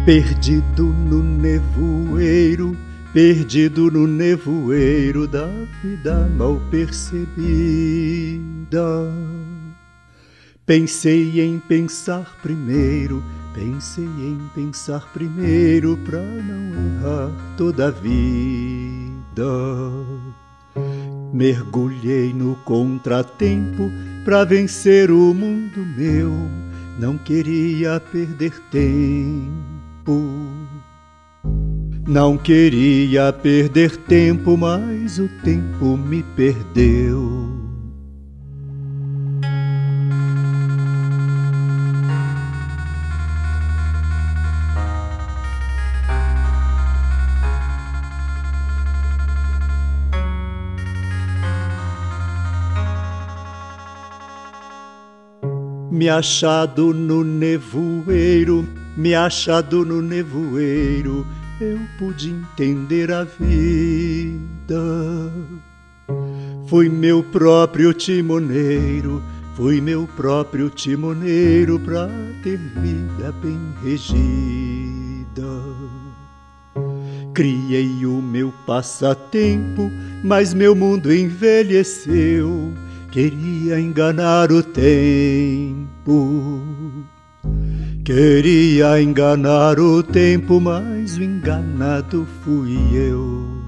Perdido no nevoeiro, perdido no nevoeiro da vida mal percebida. Pensei em pensar primeiro, pensei em pensar primeiro pra não errar toda a vida. Mergulhei no contratempo pra vencer o mundo meu, não queria perder tempo. Não queria perder tempo, mas o tempo me perdeu. Me achado no nevoeiro, me achado no nevoeiro, eu pude entender a vida. Fui meu próprio timoneiro, fui meu próprio timoneiro pra ter vida bem regida. Criei o meu passatempo, mas meu mundo envelheceu. Queria enganar o tempo, queria enganar o tempo, mas o enganado fui eu.